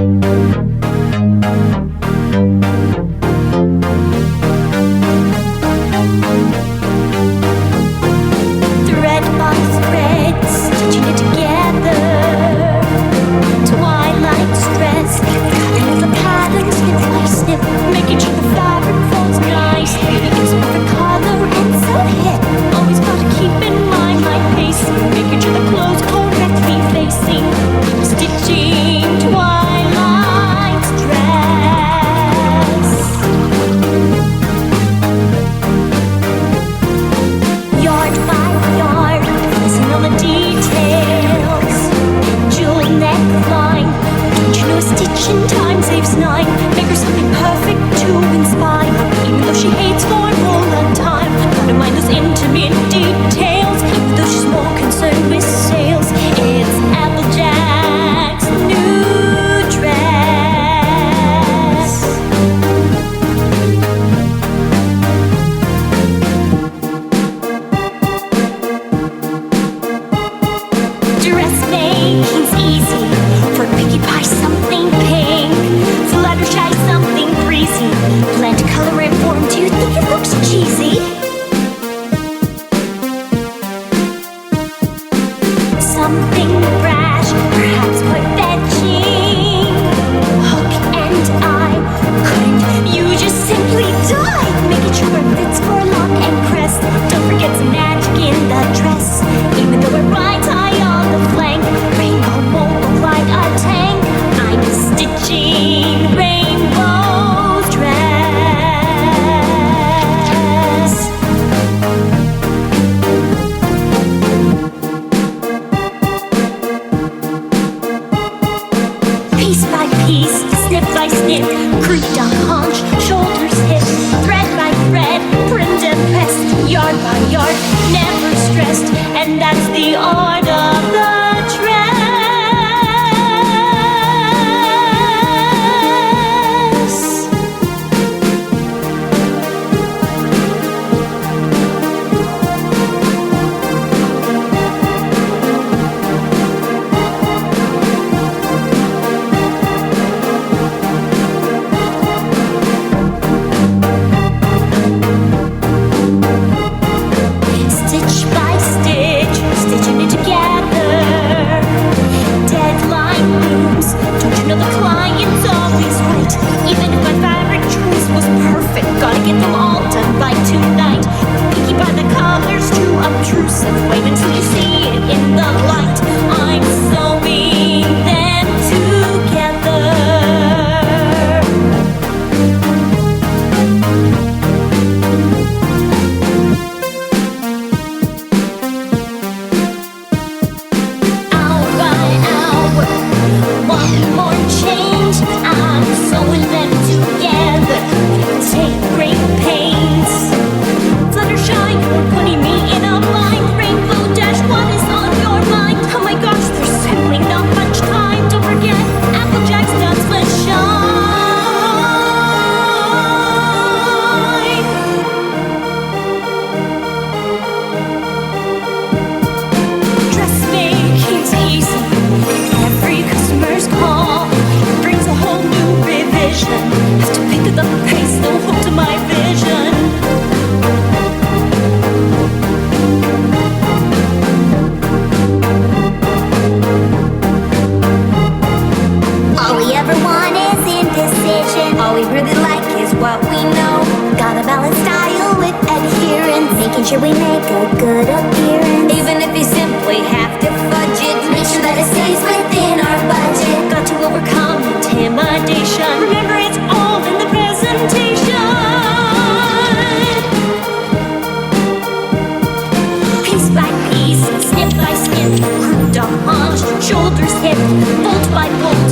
Thread by thread, stitching it together. Twilight stress, cutting the pattern, snip by snip, making sure the fabric falls nice. It's perfect color and so hip. Always gotta keep in mind my pacing, making sure the clothes correctly facing. Stitching Twilight's dress. Yard by yard, focusing on the details. Jewel neckline, don't you know a stitch in time saves 9? Make her something perfect to inspire. Even though she hates formal on time, gotta mind those intimate details. Even though she's more concerned with sales, it's Applejack's new dress. Dressmaking's easy. For Pinkie Pie, something pink. Fluttershy, something breezy. Blend color and form. Do you think it looks cheesy? Something brash, perhaps quite fetching. Hook and eye, couldn't you just simply die? Making sure it fits for lock and crest. Don't forget some magic in the dress. Even though it rides high on the flank, rainbow won't look like a tank. I'm stitching Rainbow's dress. Piece by piece, snip by snip, creep down haunch, shoulders hip, thread by thread, trimmed and pressed, yard by yard, never stressed, and that's the art of the dress. Stitch by stitch, stitching it together. Deadline looms, don't you know the client's always right? Even if my fabric choice was perfect, gotta get them all done by tonight. Picky by the colors, too obtrusive. Wait until you see it in the light. I'm sewing them together. Hour by hour, one more change. I'm sewing them together. Take great pains. Fluttershy, you're putting me in a bind. Rainbow Dash, what is on your mind? Oh my gosh, there's simply not much time. Don't forget, Applejack's nuts must shine. Dressmaking's easy. Every customer's call brings a whole new revision. Have to pick up the pace, no hold to my vision. All we ever want is indecision. All we really like is what we know. Gotta balance style with adherence, making sure we make a good appearance. Even if you simply have to fudge it, make sure that it stays within our budget. Got to overcome intimidation. Remember, it's all in the presentation. Piece by piece, snip by snip, croop dog haunch, shoulders hip, bolt by bolt,